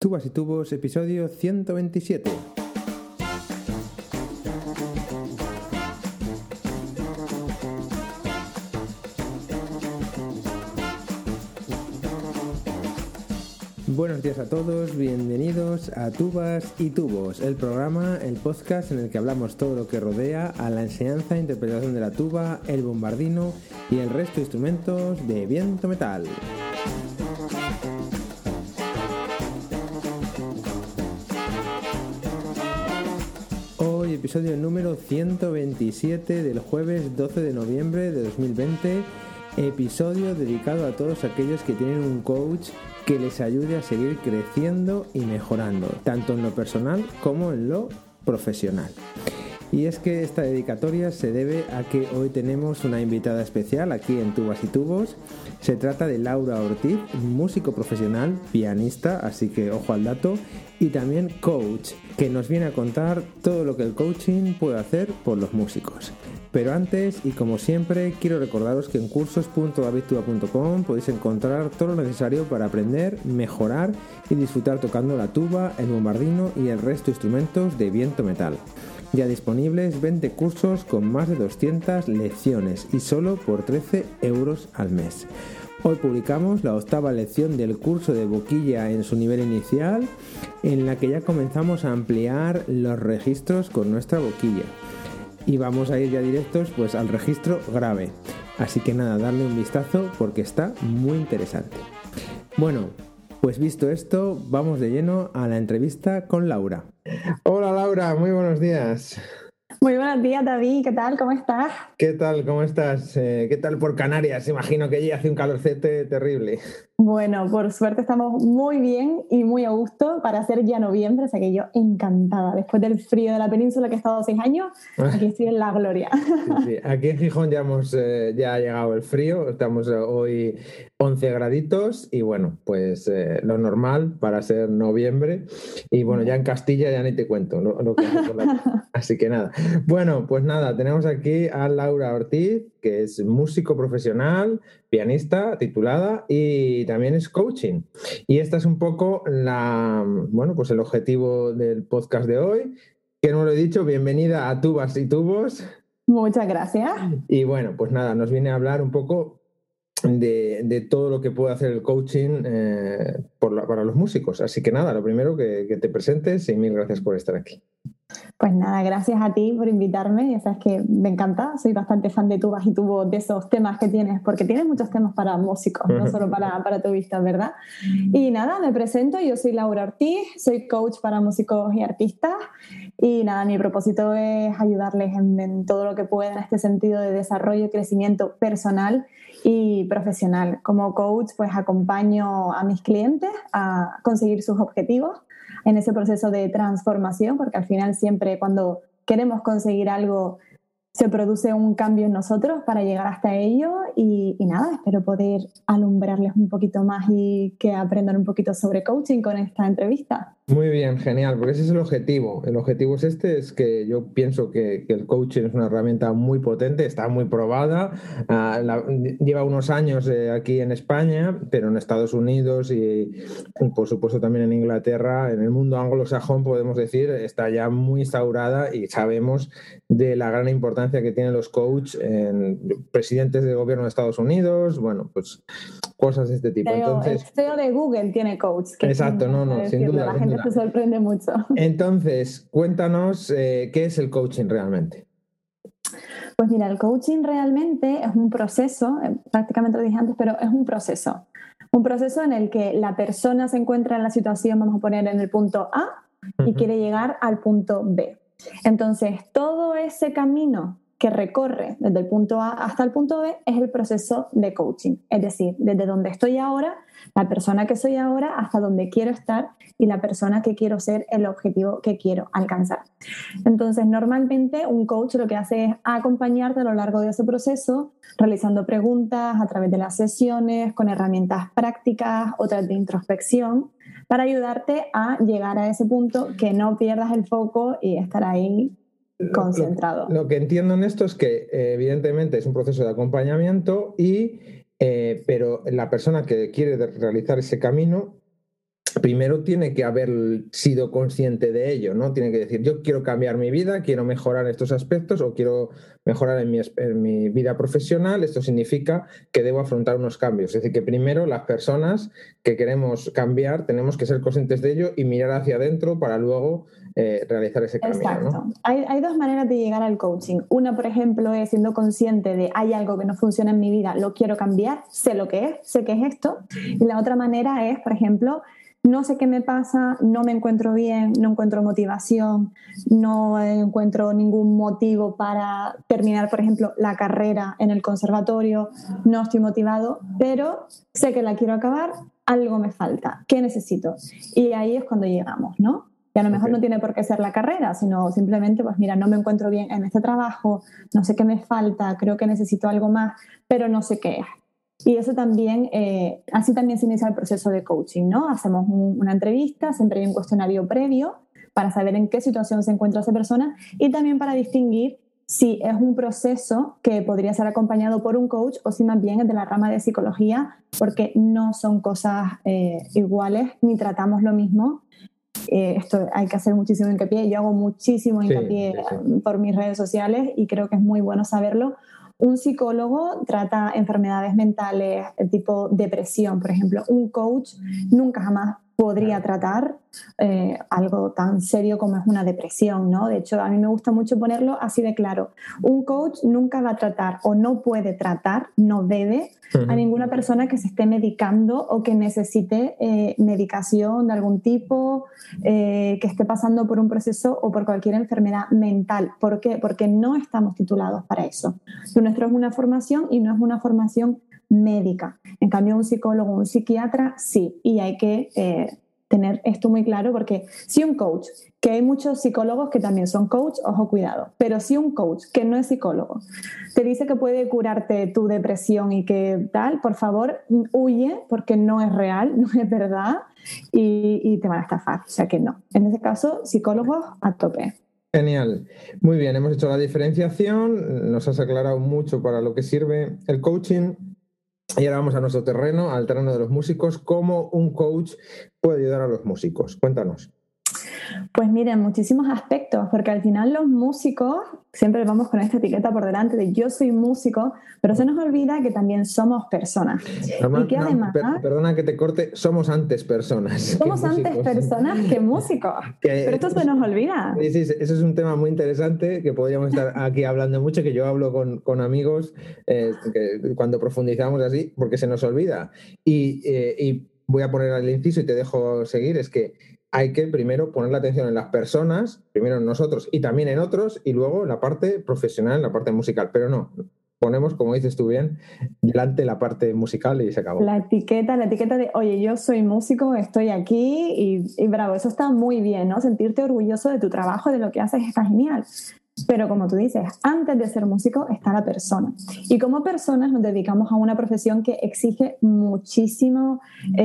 Tubas y Tubos, episodio 127. Buenos días a todos, bienvenidos a Tubas y Tubos, el programa, el podcast en el que hablamos todo lo que rodea a la enseñanza e interpretación de la tuba, el bombardino y el resto de instrumentos de viento metal. Hoy episodio número 127 del jueves 12 de noviembre de 2020, episodio dedicado a todos aquellos que tienen un coach que les ayude a seguir creciendo y mejorando, tanto en lo personal como en lo profesional. Y es que esta dedicatoria se debe a que hoy tenemos una invitada especial aquí en Tubas y Tubos. Se trata de Laura Ortiz, músico profesional, pianista, así que ojo al dato, y también coach, que nos viene a contar todo lo que el coaching puede hacer por los músicos. Pero antes, y como siempre, quiero recordaros que en cursos.davidtuba.com podéis encontrar todo lo necesario para aprender, mejorar y disfrutar tocando la tuba, el bombardino y el resto de instrumentos de viento metal. Ya disponibles 20 cursos con más de 200 lecciones y solo por 13 euros al mes. Hoy publicamos la 8ª lección del curso de boquilla en su nivel inicial, en la que ya comenzamos a ampliar los registros con nuestra boquilla. Y vamos a ir ya directos pues al registro grave. Así que nada, darle un vistazo porque está muy interesante. Bueno, pues visto esto, vamos de lleno a la entrevista con Laura. Hola Laura, muy buenos días. Muy buenos días, David. ¿Qué tal? ¿Cómo estás? ¿Qué tal? ¿Cómo estás? ¿Qué tal por Canarias? Imagino que allí hace un calorcete terrible. Bueno, por suerte estamos muy bien y muy a gusto para ser ya noviembre, o sea que yo encantada. Después del frío de la península que he estado 6 años, aquí estoy en la gloria. Sí. Aquí en Gijón ya ha llegado el frío, estamos hoy 11 graditos y bueno, pues lo normal para ser noviembre. Y bueno, ya en Castilla ya ni te cuento lo que hace por la... Así que nada. Bueno, pues nada, tenemos aquí a Laura Ortiz, que es músico profesional, pianista titulada y también es coaching. Y esta es un poco pues el objetivo del podcast de hoy, que no lo he dicho, bienvenida a Tubas y Tubos. Muchas gracias. Y bueno, pues nada, nos viene a hablar un poco de todo lo que puede hacer el coaching para los músicos. Así que nada, lo primero que te presentes y mil gracias por estar aquí. Pues nada, gracias a ti por invitarme. Ya sabes que me encanta, soy bastante fan de Tubas y Tubos, de esos temas que tienes, porque tienes muchos temas para músicos, no solo para tubistas, ¿verdad? Y nada, me presento, yo soy Laura Ortiz, soy coach para músicos y artistas. Y nada, mi propósito es ayudarles en todo lo que pueda en este sentido de desarrollo y crecimiento personal y profesional. Como coach, pues acompaño a mis clientes a conseguir sus objetivos en ese proceso de transformación, porque al final siempre cuando queremos conseguir algo se produce un cambio en nosotros para llegar hasta ello y nada, espero poder alumbrarles un poquito más y que aprendan un poquito sobre coaching con esta entrevista. Muy bien, genial, porque ese es el objetivo. El objetivo es que yo pienso que el coaching es una herramienta muy potente, está muy probada, lleva unos años aquí en España, pero en Estados Unidos y por supuesto también en Inglaterra, en el mundo anglosajón podemos decir, está ya muy instaurada y sabemos de la gran importancia que tienen los coaches en presidentes de gobierno de Estados Unidos, bueno, pues cosas de este tipo. Entonces, el CEO de Google tiene coach. Exacto, sin duda. La gente se sorprende mucho. Entonces, cuéntanos qué es el coaching realmente. Pues mira, el coaching realmente es un proceso, prácticamente lo dije antes, pero es un proceso. Un proceso en el que la persona se encuentra en la situación, vamos a poner en el punto A, y quiere llegar al punto B. Entonces, todo ese camino que recorre desde el punto A hasta el punto B es el proceso de coaching. Es decir, desde donde estoy ahora, la persona que soy ahora, hasta donde quiero estar y la persona que quiero ser, el objetivo que quiero alcanzar. Entonces, normalmente un coach lo que hace es acompañarte a lo largo de ese proceso, realizando preguntas a través de las sesiones, con herramientas prácticas, otras de introspección, para ayudarte a llegar a ese punto, que no pierdas el foco y estar ahí concentrado. Lo que entiendo en esto es que evidentemente es un proceso de acompañamiento pero la persona que quiere realizar ese camino primero tiene que haber sido consciente de ello, ¿no? Tiene que decir, yo quiero cambiar mi vida, quiero mejorar estos aspectos o quiero mejorar en mi vida profesional. Esto significa que debo afrontar unos cambios. Es decir, que primero las personas que queremos cambiar tenemos que ser conscientes de ello y mirar hacia adentro para luego realizar ese cambio. Exacto. ¿No? Hay dos maneras de llegar al coaching. Una, por ejemplo, es siendo consciente de hay algo que no funciona en mi vida, lo quiero cambiar, sé lo que es, sé que es esto. Y la otra manera es, por ejemplo, no sé qué me pasa, no me encuentro bien, no encuentro motivación, no encuentro ningún motivo para terminar, por ejemplo, la carrera en el conservatorio, no estoy motivado, pero sé que la quiero acabar, algo me falta, ¿qué necesito? Y ahí es cuando llegamos, ¿no? Y a lo mejor no tiene por qué ser la carrera, sino simplemente, pues mira, no me encuentro bien en este trabajo, no sé qué me falta, creo que necesito algo más, pero no sé qué es. Y eso también, así también se inicia el proceso de coaching, ¿no? Hacemos una entrevista, siempre hay un cuestionario previo para saber en qué situación se encuentra esa persona y también para distinguir si es un proceso que podría ser acompañado por un coach o si más bien es de la rama de psicología, porque no son cosas iguales ni tratamos lo mismo. Esto hay que hacer muchísimo hincapié. Yo hago muchísimo hincapié por mis redes sociales y creo que es muy bueno saberlo. Un psicólogo trata enfermedades mentales tipo depresión, por ejemplo. Un coach nunca jamás podría tratar algo tan serio como es una depresión, ¿no? De hecho, a mí me gusta mucho ponerlo así de claro. Un coach nunca va a tratar o no puede tratar, no debe, a ninguna persona que se esté medicando o que necesite medicación de algún tipo, que esté pasando por un proceso o por cualquier enfermedad mental. ¿Por qué? Porque no estamos titulados para eso. Lo nuestro es una formación y no es una formación médica. En cambio, un psicólogo, un psiquiatra, sí. Y hay que tener esto muy claro porque si un coach, que hay muchos psicólogos que también son coach, ojo, cuidado, pero si un coach que no es psicólogo te dice que puede curarte tu depresión y que tal, por favor, huye porque no es real, no es verdad y te van a estafar. O sea que no. En ese caso, psicólogos a tope. Genial. Muy bien, hemos hecho la diferenciación, nos has aclarado mucho para lo que sirve el coaching y ahora vamos a nuestro terreno, al terreno de los músicos. ¿Cómo un coach puede ayudar a los músicos? Cuéntanos. Pues miren, muchísimos aspectos, porque al final los músicos siempre vamos con esta etiqueta por delante de yo soy músico, pero se nos olvida que también somos personas. Y que además... Perdona que te corte, somos antes personas. Somos antes personas que músicos, pero esto se nos olvida. Sí, eso es un tema muy interesante que podríamos estar aquí hablando mucho, que yo hablo con amigos que cuando profundizamos así, porque se nos olvida. Y voy a poner el inciso y te dejo seguir, es que hay que primero poner la atención en las personas, primero en nosotros y también en otros, y luego en la parte profesional, en la parte musical. Pero no, ponemos, como dices tú bien, delante la parte musical y se acabó. La etiqueta de, oye, yo soy músico, estoy aquí y bravo, eso está muy bien, ¿no? Sentirte orgulloso de tu trabajo, de lo que haces, está genial. Pero como tú dices, antes de ser músico está la persona. Y como personas nos dedicamos a una profesión que exige muchísimo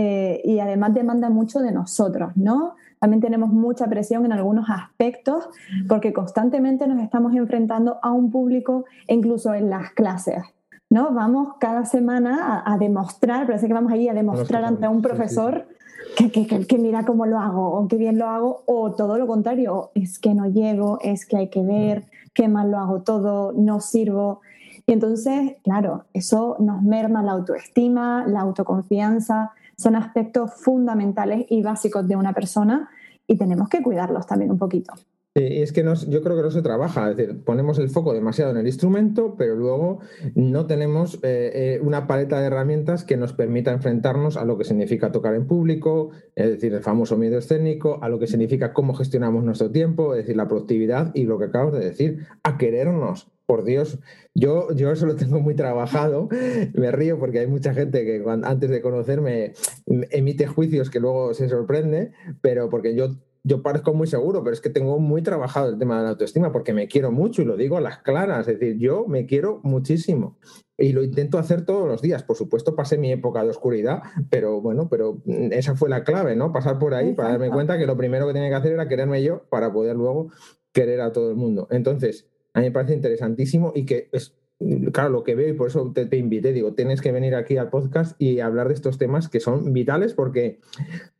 y además demanda mucho de nosotros, ¿no? También tenemos mucha presión en algunos aspectos porque constantemente nos estamos enfrentando a un público, incluso en las clases, ¿no? Vamos cada semana a demostrar, parece que vamos allí a demostrar ante un profesor que mira cómo lo hago, o qué bien lo hago, o todo lo contrario, es que no llego, es que hay que ver, qué mal lo hago todo, no sirvo. Y entonces, claro, eso nos merma la autoestima, la autoconfianza, son aspectos fundamentales y básicos de una persona y tenemos que cuidarlos también un poquito. Es que yo creo que no se trabaja, es decir, ponemos el foco demasiado en el instrumento, pero luego no tenemos una paleta de herramientas que nos permita enfrentarnos a lo que significa tocar en público, es decir, el famoso miedo escénico, a lo que significa cómo gestionamos nuestro tiempo, es decir, la productividad y lo que acabas de decir, a querernos. Por Dios, yo eso lo tengo muy trabajado, me río porque hay mucha gente que antes de conocerme emite juicios que luego se sorprende, pero porque yo parezco muy seguro, pero es que tengo muy trabajado el tema de la autoestima porque me quiero mucho y lo digo a las claras, es decir, yo me quiero muchísimo y lo intento hacer todos los días. Por supuesto, pasé mi época de oscuridad, pero bueno, pero esa fue la clave, ¿no? Pasar por ahí para darme cuenta que lo primero que tenía que hacer era quererme yo para poder luego querer a todo el mundo. Entonces, a mí me parece interesantísimo y que es, claro, lo que veo y por eso te invité, digo, tienes que venir aquí al podcast y hablar de estos temas que son vitales porque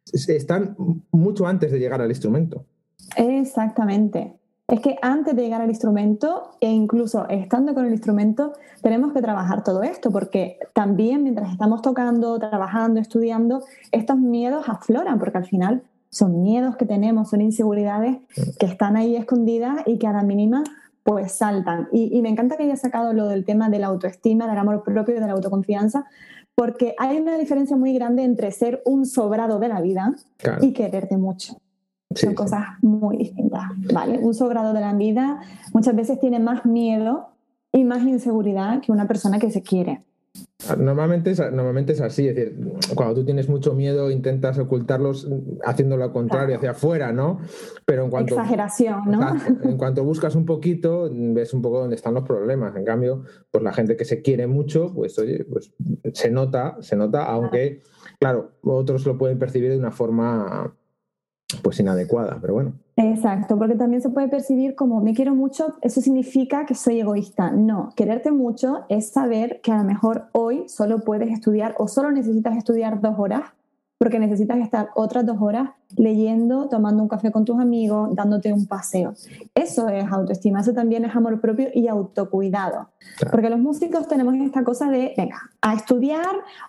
están mucho antes de llegar al instrumento. Exactamente. Es que antes de llegar al instrumento e incluso estando con el instrumento tenemos que trabajar todo esto, porque también mientras estamos tocando, trabajando, estudiando, estos miedos afloran, porque al final son miedos que tenemos, son inseguridades que están ahí escondidas y que a la mínima pues saltan. Y me encanta que hayas sacado lo del tema de la autoestima, del amor propio y de la autoconfianza, porque hay una diferencia muy grande entre ser un sobrado de la vida y quererte mucho. Son cosas muy distintas, ¿vale? Un sobrado de la vida muchas veces tiene más miedo y más inseguridad que una persona que se quiere. Normalmente es así, es decir, cuando tú tienes mucho miedo intentas ocultarlos haciendo lo contrario, hacia afuera, ¿no? Pero en cuanto... Exageración, ¿no? En cuanto buscas un poquito, ves un poco dónde están los problemas. En cambio, pues la gente que se quiere mucho, pues oye, pues se nota, aunque, claro, otros lo pueden percibir de una forma pues inadecuada, pero bueno. Exacto, porque también se puede percibir como me quiero mucho, eso significa que soy egoísta. No, quererte mucho es saber que a lo mejor hoy solo puedes estudiar o solo necesitas estudiar 2 horas, porque necesitas estar otras 2 horas leyendo, tomando un café con tus amigos, dándote un paseo. Eso es autoestima, eso también es amor propio y autocuidado. Claro. Porque los músicos tenemos esta cosa de, venga, a estudiar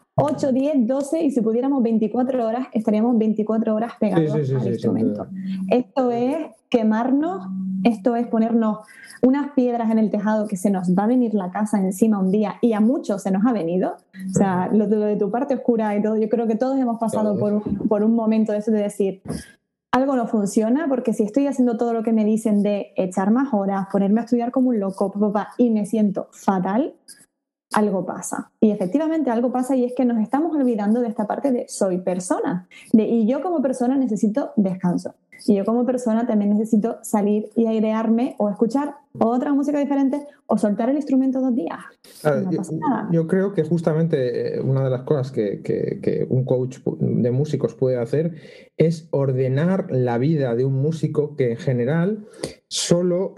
8, 10, 12 y si pudiéramos 24 horas, estaríamos 24 horas pegados al instrumento. Esto es quemarnos, esto es ponernos unas piedras en el tejado que se nos va a venir la casa encima un día y a muchos se nos ha venido. O sea, lo de tu parte oscura y todo, yo creo que todos hemos pasado por un momento de eso de decir, algo no funciona porque si estoy haciendo todo lo que me dicen de echar más horas, ponerme a estudiar como un loco, y me siento fatal, algo pasa. Y efectivamente algo pasa y es que nos estamos olvidando de esta parte de soy persona. Y yo como persona necesito descanso. Y yo como persona también necesito salir y airearme o escuchar otra música diferente o soltar el instrumento 2 días. No pasa nada. Yo creo que justamente una de las cosas que un coach de músicos puede hacer es ordenar la vida de un músico que en general solo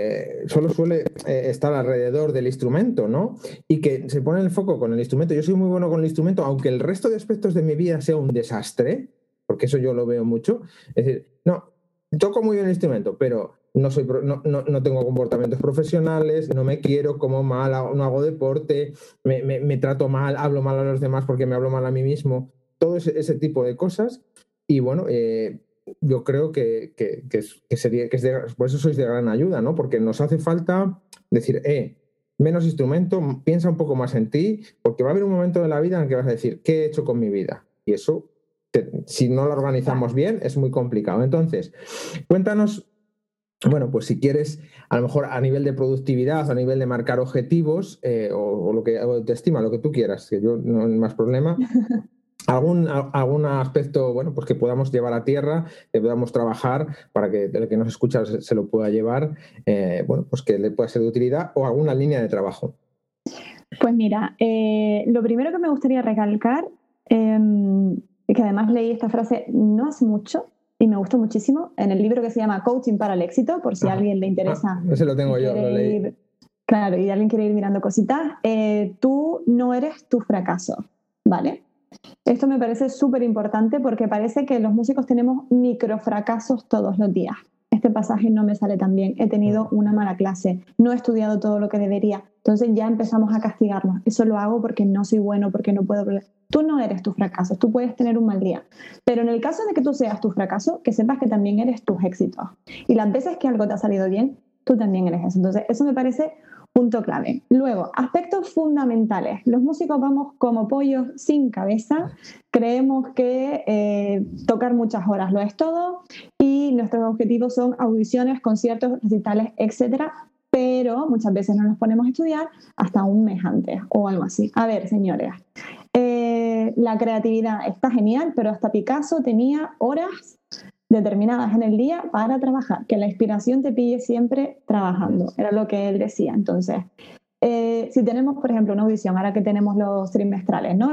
suele estar alrededor del instrumento, ¿no? Y que se pone el foco con el instrumento. Yo soy muy bueno con el instrumento, aunque el resto de aspectos de mi vida sea un desastre, porque eso yo lo veo mucho. Es decir, no, toco muy bien el instrumento, pero no tengo comportamientos profesionales, no me quiero, como mal, no hago deporte, me trato mal, hablo mal a los demás porque me hablo mal a mí mismo. Todo ese tipo de cosas. Y bueno, yo creo que por eso sois de gran ayuda, ¿no? Porque nos hace falta decir, menos instrumento, piensa un poco más en ti, porque va a haber un momento de la vida en el que vas a decir, ¿qué he hecho con mi vida? Y eso, si no lo organizamos bien, es muy complicado. Entonces, cuéntanos, bueno, pues si quieres, a lo mejor a nivel de productividad, a nivel de marcar objetivos, o lo que te estima, lo que tú quieras, que yo no hay más problema. ¿Algún aspecto, bueno, pues que podamos llevar a tierra, que podamos trabajar para que el que nos escucha se lo pueda llevar, bueno, pues que le pueda ser de utilidad, o alguna línea de trabajo? Pues mira, lo primero que me gustaría recalcar, que además leí esta frase no hace mucho y me gustó muchísimo, en el libro que se llama Coaching para el éxito, por si a alguien le interesa. Ese lo tengo yo, lo leí. Claro, y alguien quiere ir mirando cositas. Tú no eres tu fracaso, ¿vale? Esto me parece súper importante porque parece que los músicos tenemos microfracasos todos los días. Este pasaje no me sale tan bien, he tenido una mala clase, no he estudiado todo lo que debería, entonces ya empezamos a castigarnos. Eso lo hago porque no soy bueno, porque no puedo. Tú no eres tus fracasos, tú puedes tener un mal día, pero en el caso de que tú seas tu fracaso, que sepas que también eres tus éxitos. Y las veces que algo te ha salido bien, tú también eres eso. Entonces eso me parece punto clave. Luego, aspectos fundamentales. Los músicos vamos como pollos sin cabeza. Creemos que tocar muchas horas lo es todo y nuestros objetivos son audiciones, conciertos, recitales, etcétera. Pero muchas veces no nos ponemos a estudiar hasta un mes antes o algo así. A ver, señores, la creatividad está genial, pero hasta Picasso tenía horas determinadas en el día para trabajar, que la inspiración te pille siempre trabajando, era lo que él decía. Entonces, si tenemos, por ejemplo, una audición, ahora que tenemos los trimestrales, ¿no?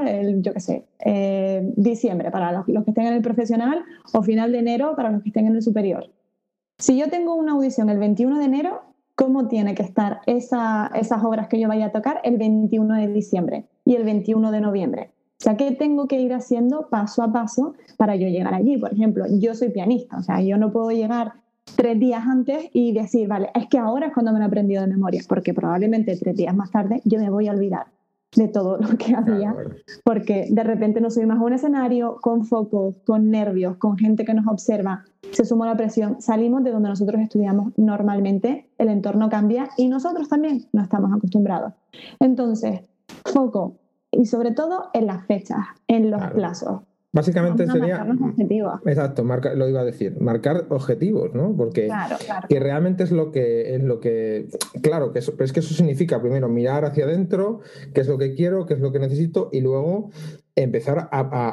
Diciembre para los que estén en el profesional o final de enero para los que estén en el superior. Si yo tengo una audición el 21 de enero, ¿cómo tiene que estar esas obras que yo vaya a tocar el 21 de diciembre y el 21 de noviembre? O sea, ¿qué tengo que ir haciendo paso a paso para yo llegar allí? Por ejemplo, yo soy pianista, o sea, yo no puedo llegar 3 días antes y decir, vale, es que ahora es cuando me lo he aprendido de memoria, porque probablemente 3 días más tarde yo me voy a olvidar de todo lo que había, porque de repente nos subimos a un escenario con focos, con nervios, con gente que nos observa, se suma la presión, salimos de donde nosotros estudiamos normalmente, el entorno cambia y nosotros también no estamos acostumbrados. Entonces, foco y sobre todo en las fechas, en los plazos. Básicamente Vamos a sería, exacto, lo iba a decir, marcar objetivos, ¿no? Porque que realmente es lo que claro, pero es que eso significa primero mirar hacia adentro, qué es lo que quiero, qué es lo que necesito, y luego empezar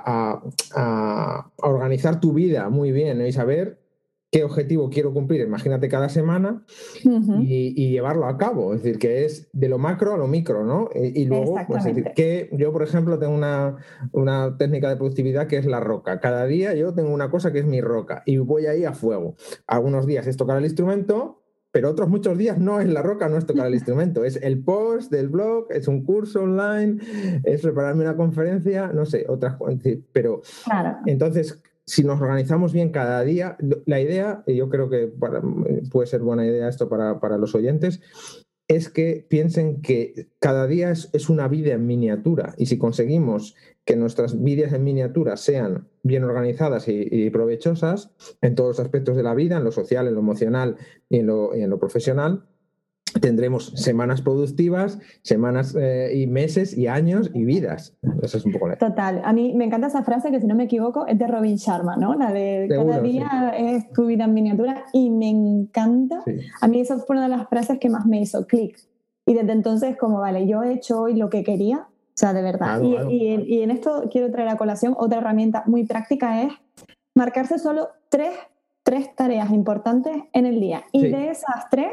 a organizar tu vida muy bien, ¿no? Y saber qué objetivo quiero cumplir, imagínate cada semana, y llevarlo a cabo. Es decir, que es de lo macro a lo micro, ¿no? Y luego, pues, es decir, que yo, por ejemplo, tengo una técnica de productividad que es la roca. Cada día yo tengo una cosa que es mi roca y voy ahí a fuego. Algunos días es tocar el instrumento, pero otros muchos días no es la roca, no es tocar el instrumento, es el post del blog, es un curso online, es prepararme una conferencia, no sé, otras cosas. Pero entonces, si nos organizamos bien cada día, la idea, y yo creo que puede ser buena idea esto para los oyentes, es que piensen que cada día es una vida en miniatura, y si conseguimos que nuestras vidas en miniatura sean bien organizadas y provechosas en todos los aspectos de la vida, en lo social, en lo emocional y en lo profesional, tendremos semanas productivas, semanas y meses y años y vidas. Eso es un poco Total. A mí me encanta esa frase que, si no me equivoco, es de Robin Sharma, ¿no? La de seguro, cada día es tu vida en miniatura, y me encanta. Sí. A mí esa fue una de las frases que más me hizo clic. Y desde entonces, como, vale, yo he hecho hoy lo que quería, o sea, de verdad. Claro, y en esto quiero traer a colación otra herramienta muy práctica, es marcarse solo tres tareas importantes en el día. Y de esas 3,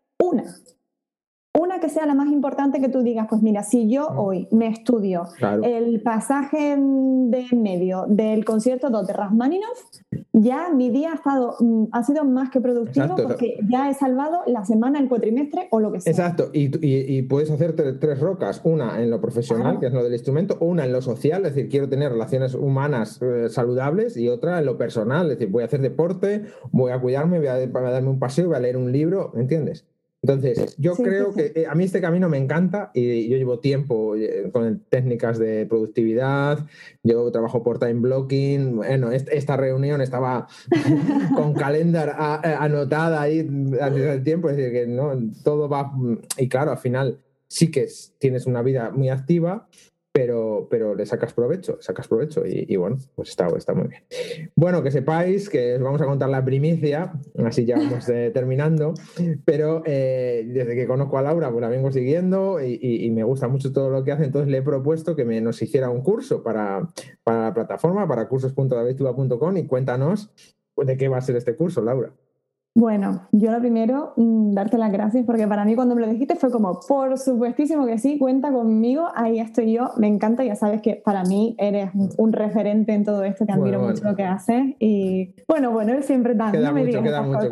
una que sea la más importante, que tú digas, pues mira, si yo hoy me estudio el pasaje de en medio del concierto de Rachmaninoff, ya mi día ha sido más que productivo, porque ya he salvado la semana, el cuatrimestre o lo que sea. Exacto, y puedes hacer 3 rocas, una en lo profesional, que es lo del instrumento, una en lo social, es decir, quiero tener relaciones humanas saludables, y otra en lo personal, es decir, voy a hacer deporte, voy a cuidarme, voy a darme un paseo, voy a leer un libro, ¿entiendes? Entonces, yo creo que a mí este camino me encanta, y yo llevo tiempo con técnicas de productividad, yo trabajo por time blocking, bueno, esta reunión estaba con calendar anotada ahí desde el tiempo, es decir, que no, todo va, y claro, al final sí que tienes una vida muy activa, pero le sacas provecho, y bueno, pues está muy bien. Bueno, que sepáis que os vamos a contar la primicia, así ya vamos terminando, pero desde que conozco a Laura, pues la vengo siguiendo, y me gusta mucho todo lo que hace. Entonces le he propuesto que nos hiciera un curso para la plataforma, para cursos.davidtuba.com, y cuéntanos de qué va a ser este curso, Laura. Bueno, yo lo primero, darte las gracias, porque para mí cuando me lo dijiste fue como, por supuestísimo que sí, cuenta conmigo, ahí estoy yo, me encanta, ya sabes que para mí eres un referente en todo esto, te admiro mucho lo que haces, y bueno, él siempre tan... Queda mucho.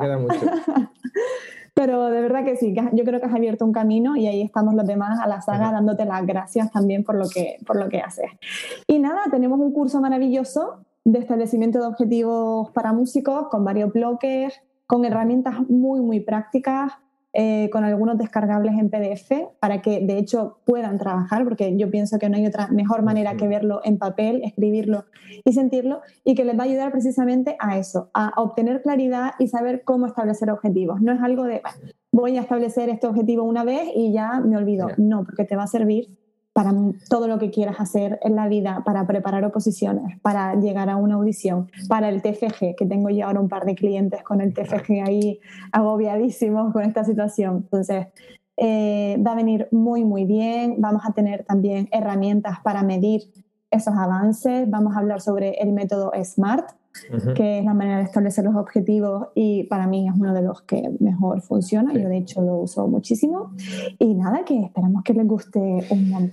Pero de verdad que sí, yo creo que has abierto un camino, y ahí estamos los demás a la saga dándote las gracias también por lo que haces. Y nada, tenemos un curso maravilloso de establecimiento de objetivos para músicos, con varios bloques, con herramientas muy, muy prácticas, con algunos descargables en PDF para que de hecho puedan trabajar, porque yo pienso que no hay otra mejor manera que verlo en papel, escribirlo y sentirlo, y que les va a ayudar precisamente a eso, a obtener claridad y saber cómo establecer objetivos. No es algo de, bueno, voy a establecer este objetivo una vez y ya me olvido. No, porque te va a servir para todo lo que quieras hacer en la vida, para preparar oposiciones, para llegar a una audición, para el TFG, que tengo yo ahora un par de clientes con el TFG ahí agobiadísimos con esta situación. Entonces, va a venir muy, muy bien. Vamos a tener también herramientas para medir esos avances. Vamos a hablar sobre el método SMART, que es la manera de establecer los objetivos, y para mí es uno de los que mejor funciona. Yo de hecho lo uso muchísimo, y nada, que esperamos que les guste un montón.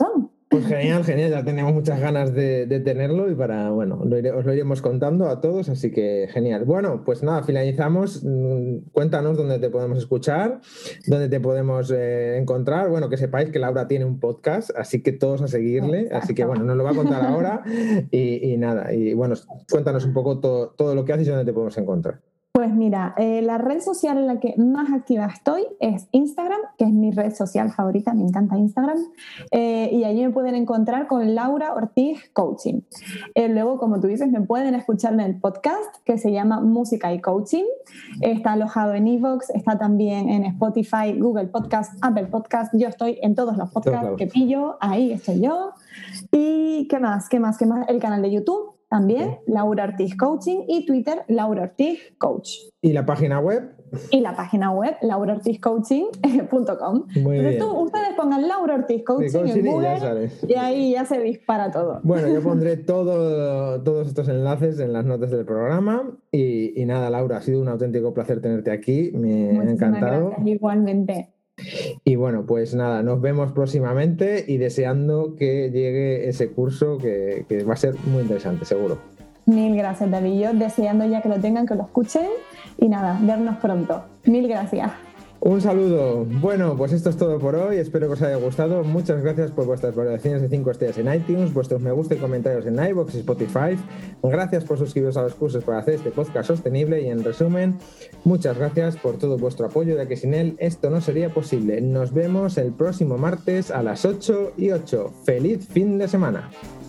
Pues genial, ya tenemos muchas ganas de tenerlo y os lo iremos contando a todos, así que genial. Bueno, pues nada, finalizamos. Cuéntanos dónde te podemos escuchar, dónde te podemos encontrar. Bueno, que sepáis que Laura tiene un podcast, así que todos a seguirle. Exacto. Así que bueno, nos lo va a contar ahora y nada. Y bueno, cuéntanos un poco todo lo que haces y dónde te podemos encontrar. Pues mira, la red social en la que más activa estoy es Instagram, que es mi red social favorita, me encanta Instagram, y allí me pueden encontrar con Laura Ortiz Coaching. Luego, como tú dices, me pueden escuchar en el podcast que se llama Música y Coaching. Está alojado en iVoox, está también en Spotify, Google Podcast, Apple Podcast. Yo estoy en todos los podcasts que pillo, ahí estoy yo. ¿Y qué más? El canal de YouTube. También, Laura Ortiz Coaching, y Twitter, Laura Ortiz Coach. ¿Y la página web? Y la página web, lauraortizcoaching.com. Entonces ustedes pongan Laura Ortiz Coaching en Google y ahí ya se dispara todo. Bueno, yo pondré todos estos enlaces en las notas del programa y nada, Laura, ha sido un auténtico placer tenerte aquí, me ha encantado. Gracias, igualmente. Y bueno, pues nada, nos vemos próximamente y deseando que llegue ese curso que va a ser muy interesante, seguro. Mil gracias, David. Yo deseando ya que lo tengan, que lo escuchen y nada, vernos pronto. Mil gracias. Un saludo. Bueno, pues esto es todo por hoy. Espero que os haya gustado. Muchas gracias por vuestras valoraciones de 5 estrellas en iTunes, vuestros me gusta y comentarios en iVoox y Spotify. Gracias por suscribiros a los cursos para hacer este podcast sostenible y, en resumen, muchas gracias por todo vuestro apoyo, ya que sin él esto no sería posible. Nos vemos el próximo martes a las 8:08. ¡Feliz fin de semana!